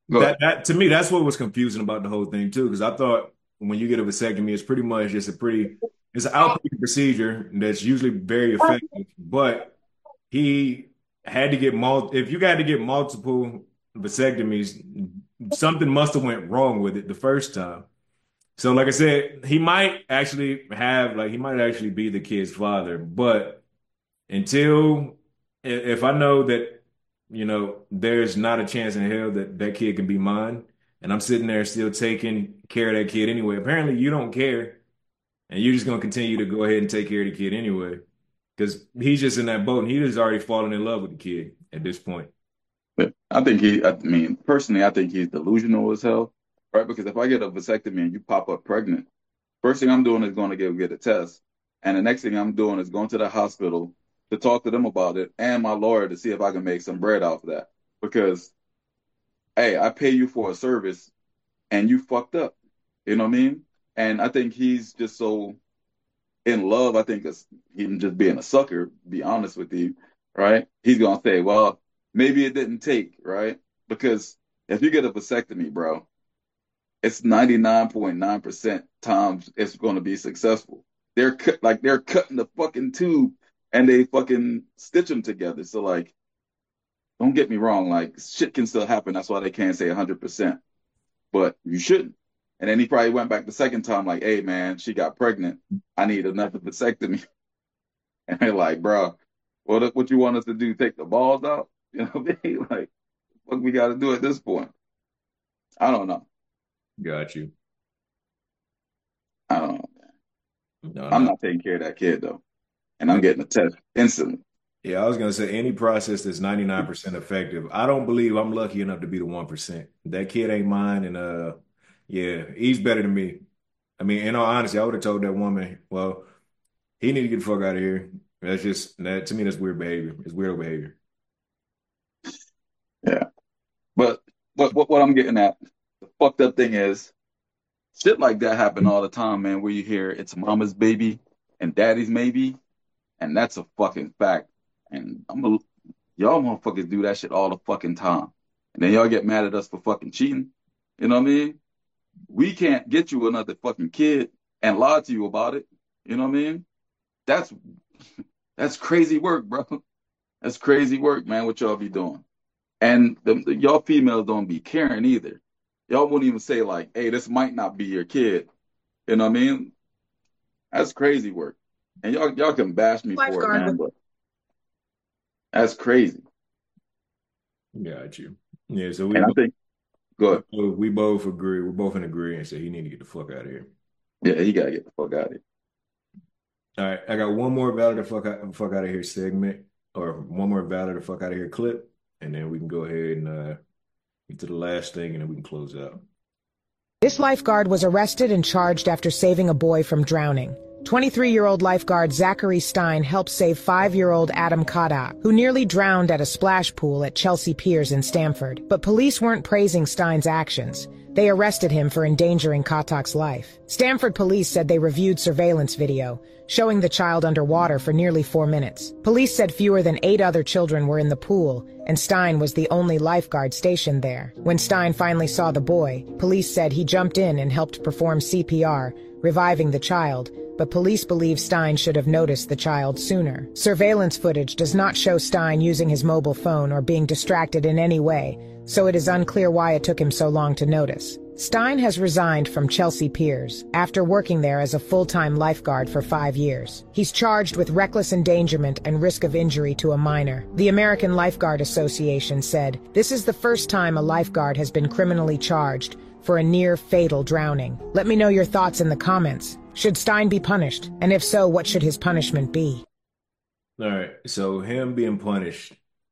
Go ahead. that that to me, that's what was confusing about the whole thing too, because I thought when you get a vasectomy, it's pretty much just a pretty it's an outpatient procedure that's usually very effective, but he had to get mul if you got to get multiple vasectomies, something must have went wrong with it the first time. So, like I said, he might actually have like he might actually be the kid's father, but until if I know that, you know, there's not a chance in hell that that kid can be mine, and I'm sitting there still taking care of that kid anyway. Apparently, you don't care, and you're just gonna continue to go ahead and take care of the kid anyway, because he's just in that boat, and he just already fallen in love with the kid at this point. But I think he, I mean, personally, I think he's delusional as hell, right? Because if I get a vasectomy and you pop up pregnant, first thing I'm doing is going to go get a test. And the next thing I'm doing is going to the hospital to talk to them about it and my lawyer to see if I can make some bread off of that. Because, hey, I pay you for a service and you fucked up. You know what I mean? And I think he's just so in love. I think it's him just being a sucker, to be honest with you, right? He's going to say, well, maybe it didn't take, right? Because if you get a vasectomy, bro, it's ninety-nine point nine percent times it's going to be successful. They're cut, like they're cutting the fucking tube and they fucking stitch them together. So like, don't get me wrong, like shit can still happen. That's why they can't say one hundred percent, but you shouldn't. And then he probably went back the second time like, hey man, she got pregnant. I need another vasectomy. And they're like, bro, what what you want us to do? Take the balls out? You know what I mean? Like, what we got to do at this point? I don't know. Got you. I don't know. No, I'm no. not taking care of that kid though, and I'm getting a test instantly. Yeah, I was gonna say any process that's ninety-nine percent effective. I don't believe I'm lucky enough to be the one percent. That kid ain't mine, and uh, yeah, he's better than me. I mean, in all honesty, I would have told that woman, well, he need to get the fuck out of here. That's just that to me. That's weird behavior. It's weird behavior. Yeah, but what what what I'm getting at, the fucked up thing is, shit like that happen all the time, man. Where you hear it's mama's baby and daddy's maybe, and that's a fucking fact. And I'm a, y'all motherfuckers do that shit all the fucking time, and then y'all get mad at us for fucking cheating. You know what I mean? We can't get you another fucking kid and lie to you about it. You know what I mean? That's that's crazy work, bro. That's crazy work, man. What y'all be doing? And the, the- y'all females don't be caring either. Y'all won't even say like, "Hey, this might not be your kid." You know what I mean? That's crazy work. And y'all y'all can bash me for it, Lifeguard man, but that's crazy. Got you. Yeah, so we And I both, think, good. we both agree. We're both in agreement. So he need to get the fuck out of here. Yeah, he gotta get the fuck out of here. All right, I got one more valid the fuck out, fuck out of here segment, or one more valid the fuck out of here clip, and then we can go ahead and uh, get to the last thing, and then we can close out. This lifeguard was arrested and charged after saving a boy from drowning. twenty-three-year-old lifeguard Zachary Stein helped save five-year-old Adam Kodak, who nearly drowned at a splash pool at Chelsea Piers in Stamford. But police weren't praising Stein's actions. They arrested him for endangering Kodak's life. Stamford police said they reviewed surveillance video, showing the child underwater for nearly four minutes. Police said fewer than eight other children were in the pool, and Stein was the only lifeguard stationed there. When Stein finally saw the boy, police said he jumped in and helped perform C P R, reviving the child, but police believe Stein should have noticed the child sooner. Surveillance footage does not show Stein using his mobile phone or being distracted in any way, so it is unclear why it took him so long to notice. Stein has resigned from Chelsea Piers after working there as a full-time lifeguard for five years. He's charged with reckless endangerment and risk of injury to a minor. The American Lifeguard Association said, "This is the first time a lifeguard has been criminally charged for a near-fatal drowning." Let me know your thoughts in the comments. Should Stein be punished? And if so, what should his punishment be? All right, so him being punished,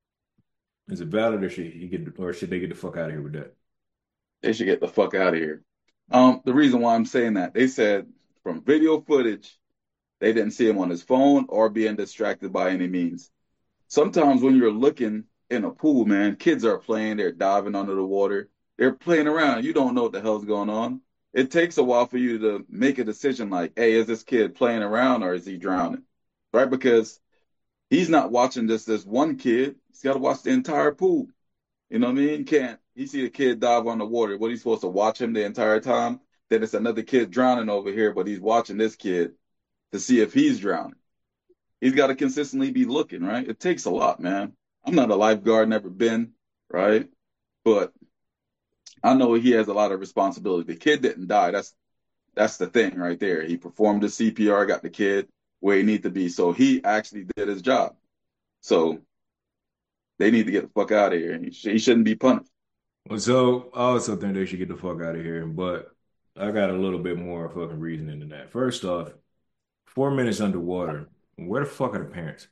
is it valid, or should he get, or should they get the fuck out of here with that? They should get the fuck out of here. Um, the reason why I'm saying that, they said from video footage, they didn't see him on his phone or being distracted by any means. Sometimes when you're looking in a pool, man, kids are playing, they're diving under the water, they're playing around. You don't know what the hell's going on. It takes a while for you to make a decision like, hey, is this kid playing around or is he drowning? Right? Because he's not watching just this one kid. He's got to watch the entire pool. You know what I mean? You can't he see the kid dive on the water. What, he's supposed to watch him the entire time? Then it's another kid drowning over here, but he's watching this kid to see if he's drowning. He's got to consistently be looking, right? It takes a lot, man. I'm not a lifeguard, never been, right? But I know he has a lot of responsibility. The kid didn't die. That's that's the thing right there. He performed the C P R, got the kid where he needs to be. So he actually did his job. So they need to get the fuck out of here. He, sh- he shouldn't be punished. Well, so I also think they should get the fuck out of here, but I got a little bit more fucking reasoning than that. First off, four minutes underwater. Where the fuck are the parents?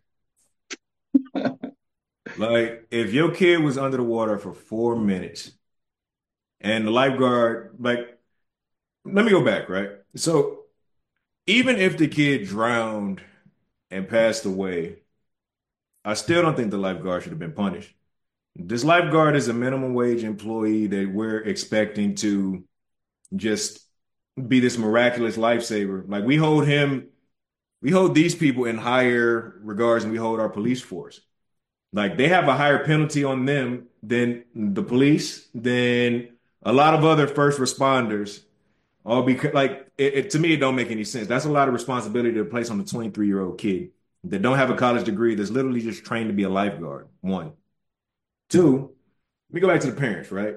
Like, if your kid was under the water for four minutes and the lifeguard, like, let me go back, right? So, even if the kid drowned and passed away, I still don't think the lifeguard should have been punished. This lifeguard is a minimum wage employee that we're expecting to just be this miraculous lifesaver. Like, we hold him, we hold these people in higher regards than we hold our police force. Like, they have a higher penalty on them than the police, than a lot of other first responders. All because, like, it, it, to me, it don't make any sense. That's a lot of responsibility to place on a twenty-three year old kid that don't have a college degree, that's literally just trained to be a lifeguard. One. Two, let me go back to the parents, right?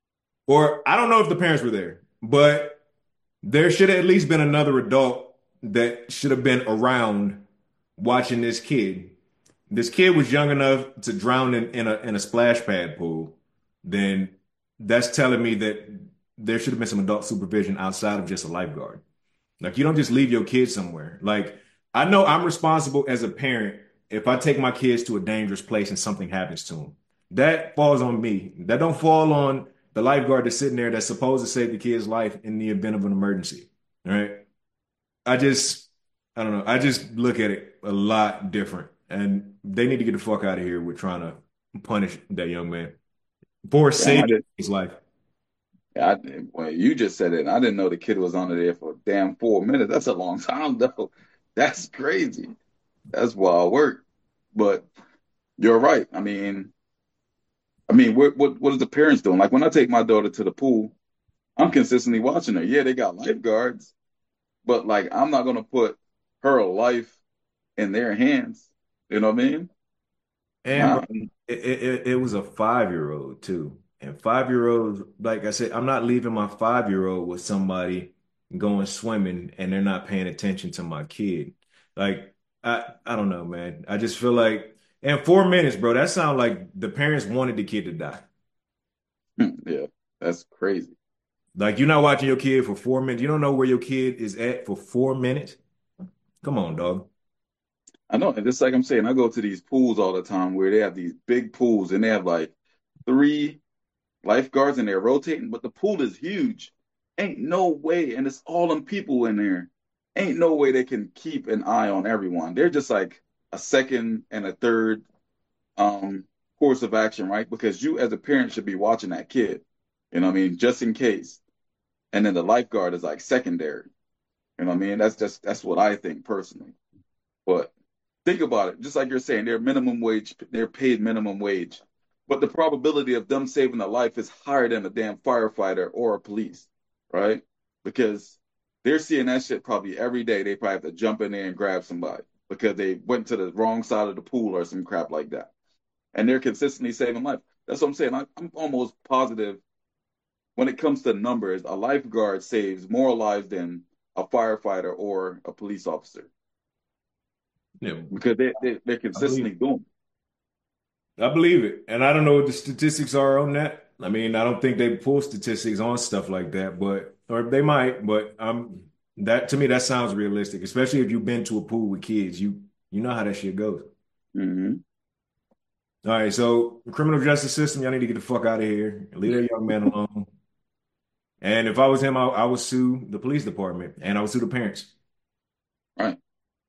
Or I don't know if the parents were there, but there should have at least been another adult that should have been around watching this kid. This kid was young enough to drown in, in a in a splash pad pool. Then that's telling me that there should have been some adult supervision outside of just a lifeguard. Like, you don't just leave your kid somewhere. Like, I know I'm responsible as a parent if I take my kids to a dangerous place and something happens to them. That falls on me. That don't fall on the lifeguard that's sitting there that's supposed to save the kid's life in the event of an emergency. All right. I just, I don't know. I just look at it a lot different. And they need to get the fuck out of here with trying to punish that young man for saving his life. Yeah, I, well, you just said it, and I didn't know the kid was under there for a damn four minutes. That's a long time, though. That's crazy. That's wild work. But you're right. I mean, I mean, what what what is the parents doing? Like, when I take my daughter to the pool, I'm consistently watching her. Yeah, they got lifeguards, but like, I'm not gonna put her life in their hands. You know what I mean? And Nah. bro, it, it, it was a five year old too. And five year olds, like I said, I'm not leaving my five year old with somebody going swimming and they're not paying attention to my kid. Like, I, I don't know, man. I just feel like, and four minutes, bro, that sounds like the parents wanted the kid to die. Yeah, that's crazy. Like, you're not watching your kid for four minutes. You don't know where your kid is at for four minutes. Come on, dog. I know, and just like I'm saying, I go to these pools all the time where they have these big pools and they have like three lifeguards and they're rotating, but the pool is huge. Ain't no way, and it's all them people in there. Ain't no way they can keep an eye on everyone. They're just like a second and a third um course of action, right? Because you as a parent should be watching that kid. You know what I mean? Just in case. And then the lifeguard is like secondary. You know what I mean? That's just that's what I think personally. But think about it, just like you're saying, they're minimum wage, they're paid minimum wage. But the probability of them saving a life is higher than a damn firefighter or a police, right? Because they're seeing that shit probably every day. They probably have to jump in there and grab somebody because they went to the wrong side of the pool or some crap like that. And they're consistently saving life. That's what I'm saying. I, I'm almost positive when it comes to numbers, a lifeguard saves more lives than a firefighter or a police officer. Yeah, Because they, they, they're consistently doing it. I believe it. And I don't know what the statistics are on that. I mean, I don't think they pull statistics on stuff like that, but or they might, but um that to me that sounds realistic, especially if you've been to a pool with kids. You you know how that shit goes. Mm-hmm. All right, so the criminal justice system, y'all need to get the fuck out of here. Leave that young man alone. And if I was him, I, I would sue the police department and I would sue the parents. Right.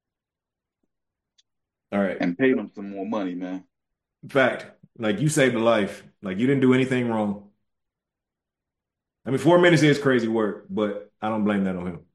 All right. And pay them some more money, man. Fact. Like, you saved a life. Like, you didn't do anything wrong. I mean, four minutes is crazy work, but I don't blame that on him.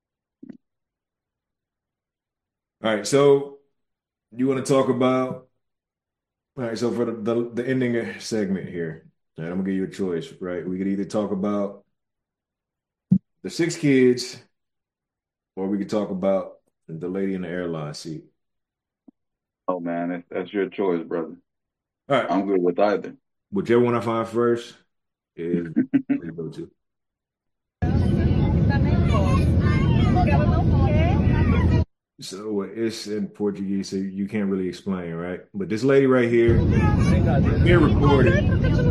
All right, so you want to talk about, all right, so for the, the, the ending segment here, All right, I'm gonna give you a choice, right? We could either talk about the six kids, or we could talk about the lady in the airline seat. Oh man, that's, that's your choice, brother. All right, I'm good with either. whichever one I find first is we go to. So it's in Portuguese, so you can't really explain, right? But this lady right here, being recorded,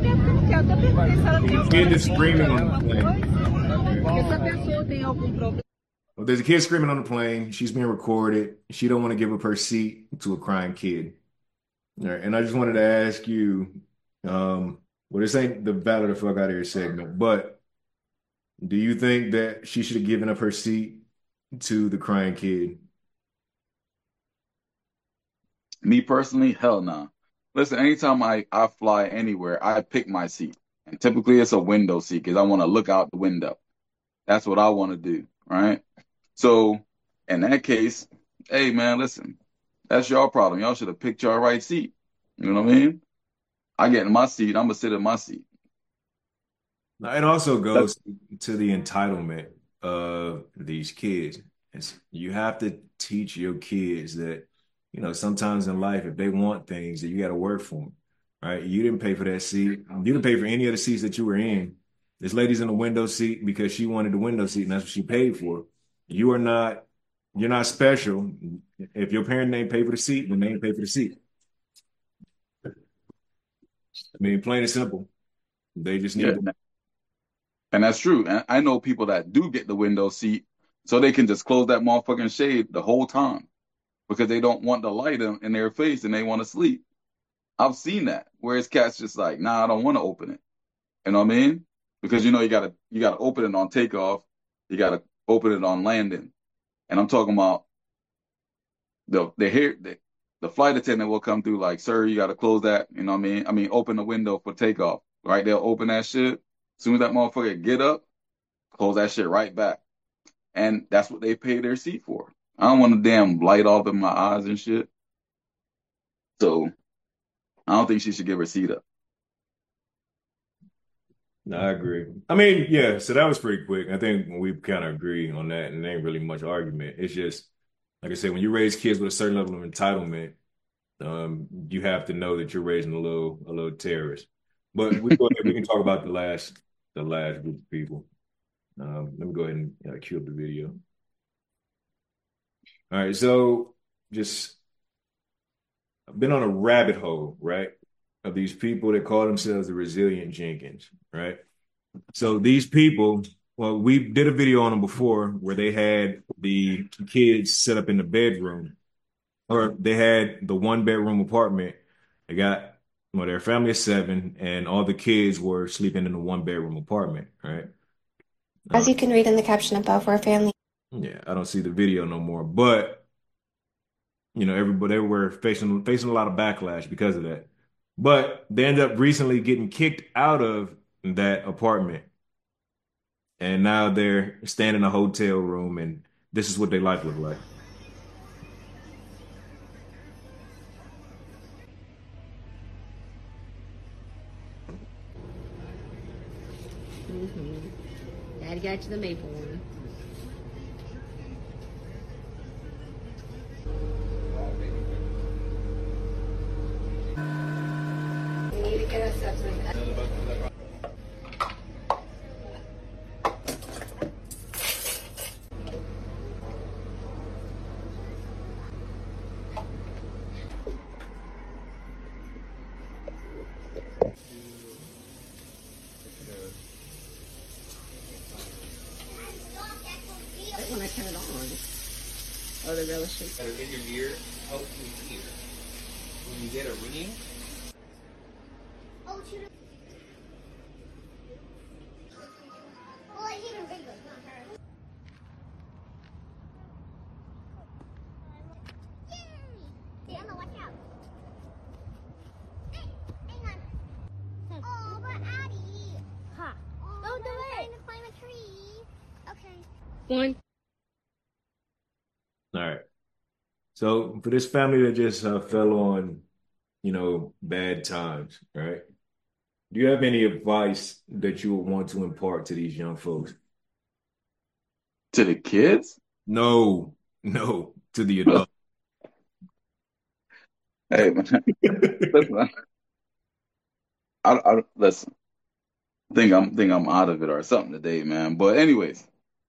the kid is screaming on the plane. Well, there's a kid screaming on the plane. She's being recorded. She don't want to give up her seat to a crying kid. All right, and I just wanted to ask you, um, well, this ain't the valid the fuck out of here segment, but do you think that she should have given up her seat to the crying kid? Me personally, hell no. Listen, anytime I, I fly anywhere, I pick my seat. And typically it's a window seat because I want to look out the window. That's what I want to do, right? So in that case, hey man, listen, that's your problem. Y'all should have picked your right seat. You know what I mean? I get in my seat, I'm gonna sit in my seat. Now, it also That's, goes to the entitlement of these kids. It's, you have to teach your kids that, you know, sometimes in life, if they want things, that you got to work for them, right? You didn't pay for that seat. You didn't pay for any of the seats that you were in. This lady's in the window seat because she wanted the window seat, and that's what she paid for. You are not, you're not special. If your parent ain't pay for the seat, then they ain't pay for the seat. I mean, plain and simple. They just yeah, need to. and that's true. And I know people that do get the window seat so they can just close that motherfucking shade the whole time because they don't want the light in, in their face and they want to sleep. I've seen that. Whereas cats just like, nah, I don't want to open it. You know what I mean? Because you know you gotta you gotta open it on takeoff, you gotta open it on landing. And I'm talking about the the here the, the flight attendant will come through like, sir, you gotta close that. You know what I mean? I mean, open the window for takeoff. Right? They'll open that shit. As soon as that motherfucker get up, close that shit right back. And that's what they pay their seat for. I don't want a damn light all up in my eyes and shit. So I don't think she should give her seat up. No, I agree. I mean, yeah, so that was pretty quick. I think we kind of agree on that, and there ain't really much argument. It's just, like I said, when you raise kids with a certain level of entitlement, um, you have to know that you're raising a little a little terrorist. But we go ahead, we can talk about the last the last group of people. Um, let me go ahead and uh, cue up the video. All right, so just I've been on a rabbit hole, right, of these people that call themselves the Resilient Jenkins, right? So these people, well, we did a video on them before where they had the kids set up in the bedroom, or they had the one bedroom apartment. They got, well, their family of seven, and all the kids were sleeping in the one bedroom apartment, right? As Uh, you can read in the caption above, we're a family. yeah, I don't see the video no more, but you know, everybody they were facing facing a lot of backlash because of that. But they ended up recently getting kicked out of that apartment, and now they're staying in a hotel room, and this is what their life looked like. Mm-hmm. Daddy got you the maple one. We need to get us something. When I turn it on. Oh, the real shit. That are in your ear help you hear. When you get a ringing, Oh, shoot. Well, I hear him bigger, not her. Yay! Emma, watch out. Hey, hang on. Oh, but Addie. Huh. Oh, don't do it. I'm trying to climb a tree. Okay. One. All right. So for this family that just uh, fell on, you know, bad times, right? Do you have any advice that you would want to impart to these young folks? To the kids? No, no, to the adults. Hey, man. Listen, I, I, listen, think I'm think I'm out of it or something today, man. But anyways,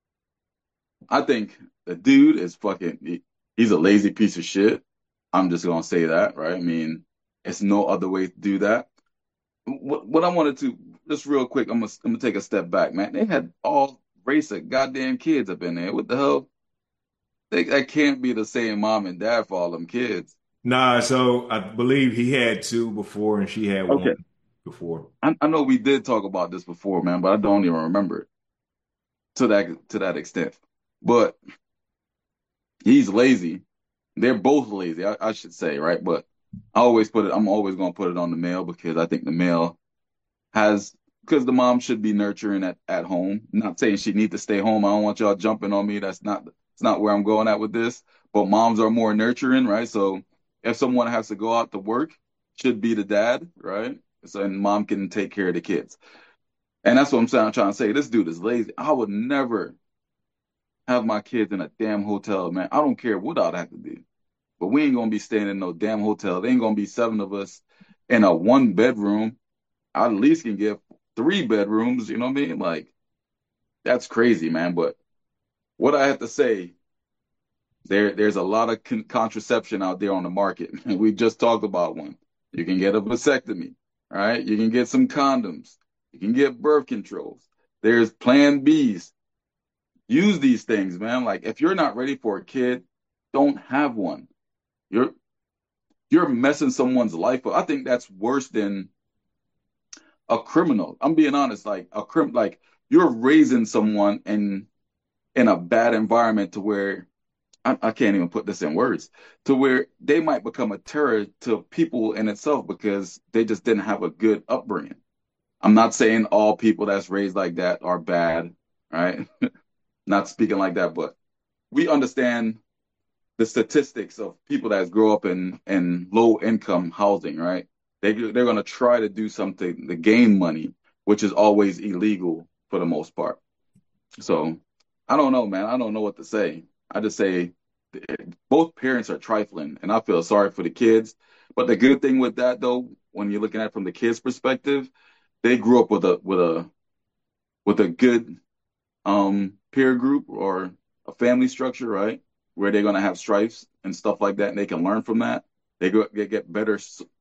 I think the dude is fucking. He, he's a lazy piece of shit. I'm just gonna say that, right? I mean, it's no other way to do that. What what I wanted to just real quick, I'm gonna I'm gonna take a step back, man. They had all race of goddamn kids up in there. What the hell? They, that can't be the same mom and dad for all them kids. Nah, so I believe he had two before and she had Okay, one before. I, I know we did talk about this before, man, but I don't even remember it to that to that extent. But he's lazy. They're both lazy, I, I should say, right? But I always put it. I'm always gonna put it on the male because I think the male has because the mom should be nurturing at, at home. Not saying she need to stay home. I don't want y'all jumping on me. That's not it's not where I'm going at with this. But moms are more nurturing, right? So if someone has to go out to work, should be the dad, right? So and mom can take care of the kids. And that's what I'm saying. I'm trying to say this dude is lazy. I would never have my kids in a damn hotel, man. I don't care what I'd have to do. But we ain't gonna be staying in no damn hotel. There ain't gonna be seven of us in a one bedroom. I at least can get three bedrooms, you know what I mean? Like, that's crazy, man. But what I have to say, there there's a lot of con- contraception out there on the market. We just talked about one. You can get a vasectomy, right? You can get some condoms. You can get birth controls. There's Plan Bs. Use these things, man. Like, if you're not ready for a kid, don't have one. You're you're messing someone's life up. I think that's worse than a criminal. I'm being honest, like a crim, like you're raising someone in in a bad environment to where I, I can't even put this in words, to where they might become a terror to people in itself because they just didn't have a good upbringing. I'm not saying all people that's raised like that are bad, right? Not speaking like that, but we understand the statistics of people that grow up in in low income housing, right? They they're gonna try to do something to gain money, which is always illegal for the most part. So I don't know, man. I don't know what to say. I just say both parents are trifling, and I feel sorry for the kids. But the good thing with that, though, when you're looking at it from the kids' perspective, they grew up with a with a with a good um peer group or a family structure, right? Where they're gonna have strifes and stuff like that, and they can learn from that. They go they get better.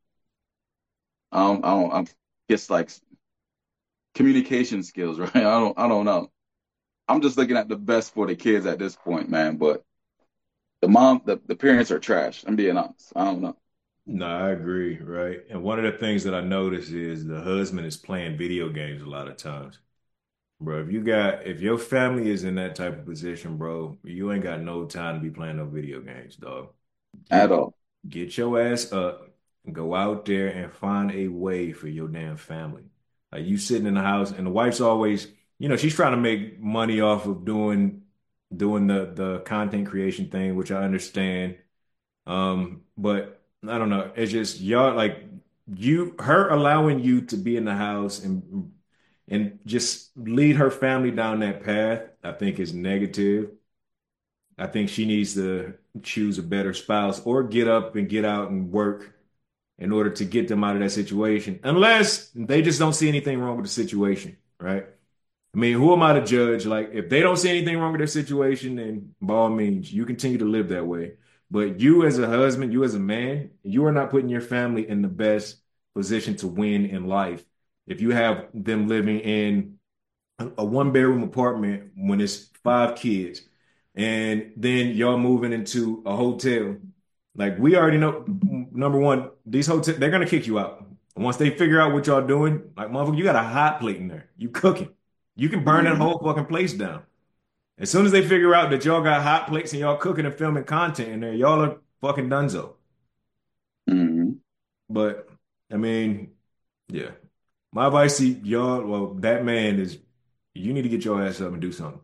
Um, I don't. I guess like communication skills, right? I don't. I don't know. I'm just looking at the best for the kids at this point, man. But the mom, the, the parents are trash. I'm being honest. I don't know. No, I agree, right? And one of the things that I notice is the husband is playing video games a lot of times. Bro, if you got if your family is in that type of position, bro, you ain't got no time to be playing no video games, dog. At Get all. get your ass up, go out there and find a way for your damn family. Like you sitting in the house and the wife's always, you know, she's trying to make money off of doing doing the the content creation thing, which I understand. Um, but I don't know. It's just y'all like you her allowing you to be in the house and and just lead her family down that path, I think is negative. I think she needs to choose a better spouse or get up and get out and work in order to get them out of that situation, unless they just don't see anything wrong with the situation, right? I mean, who am I to judge? Like, if they don't see anything wrong with their situation, then by all means, you continue to live that way. But you as a husband, you as a man, you are not putting your family in the best position to win in life. If you have them living in a one bedroom apartment when it's five kids, and then y'all moving into a hotel, like we already know, number one, these hotels, they're gonna kick you out. Once they figure out what y'all doing, like motherfucker, you got a hot plate in there. You cooking. You can burn that Mm-hmm. whole fucking place down. As soon as they figure out that y'all got hot plates and y'all cooking and filming content in there, y'all are fucking donezo. Mm-hmm. But I mean, yeah. My advice to y'all, well, that man is you need to get your ass up and do something.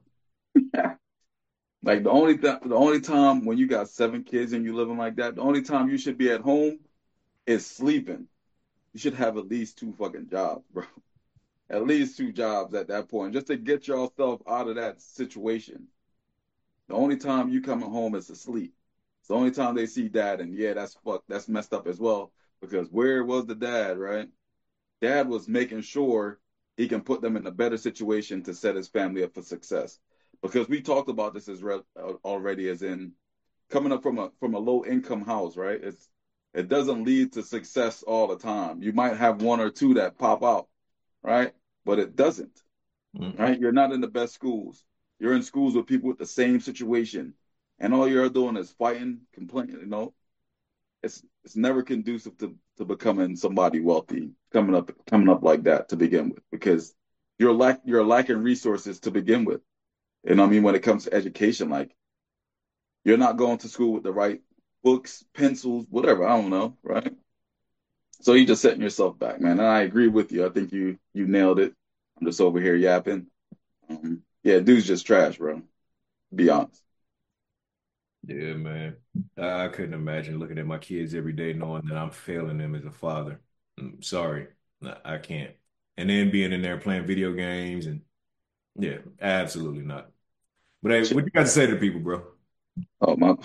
Like the only th- the only time when you got seven kids and you living like that, the only time you should be at home is sleeping. you should have at least two fucking jobs, bro. At least two jobs at that point, just to get yourself out of that situation. The only time you coming home is to sleep. It's the only time they see dad, and yeah, that's fuck, that's messed up as well. Because where was the dad, right? Dad was making sure he can put them in a better situation to set his family up for success. Because we talked about this as re- already, as in coming up from a from a low income house, right? It's it doesn't lead to success all the time. You might have one or two that pop out, right? But it doesn't, mm-hmm. right? You're not in the best schools. You're in schools with people with the same situation, and all you're doing is fighting, complaining. You know, it's it's never conducive to, to becoming somebody wealthy, coming up coming up like that to begin with, because you're lack you're lacking resources to begin with. And I mean, when it comes to education, like you're not going to school with the right books, pencils, whatever. I don't know, right? So you're just setting yourself back, man. And I agree with you. I think you you nailed it. I'm just over here yapping. Um, yeah, dude's just trash, bro. Be honest. Yeah, man. I couldn't imagine looking at my kids every day knowing that I'm failing them as a father. I'm sorry, I can't. And then being in there playing video games and yeah, absolutely not. But hey, what you got to say to people, bro? Oh my.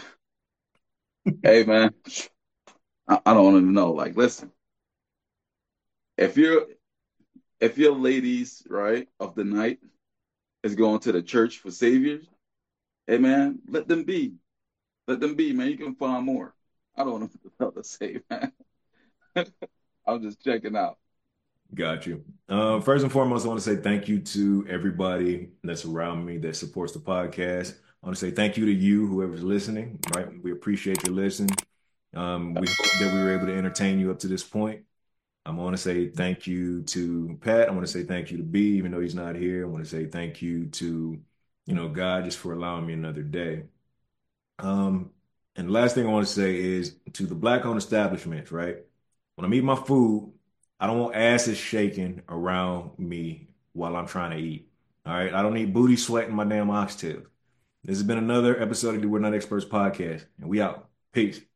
Hey, man. I, I don't even know. Like, listen. If you're if your ladies, right, of the night is going to the church for saviors, hey man, let them be. Let them be, man. You can find more. I don't know what the hell to say, man. I'm just checking out. Got you. Uh, first and foremost, I want to say thank you to everybody that's around me that supports the podcast. I want to say thank you to you, whoever's listening, right? We appreciate your listening. Um, we hope that we were able to entertain you up to this point. I want to say thank you to Pat. I want to say thank you to B, even though he's not here. I want to say thank you to, you know, God just for allowing me another day. Um, and the last thing I want to say is to the black-owned establishments, right? When I'm eating my food, I don't want asses shaking around me while I'm trying to eat. All right. I don't need booty sweating my damn oxtails. This has been another episode of the We're Not Experts podcast, and we out. Peace.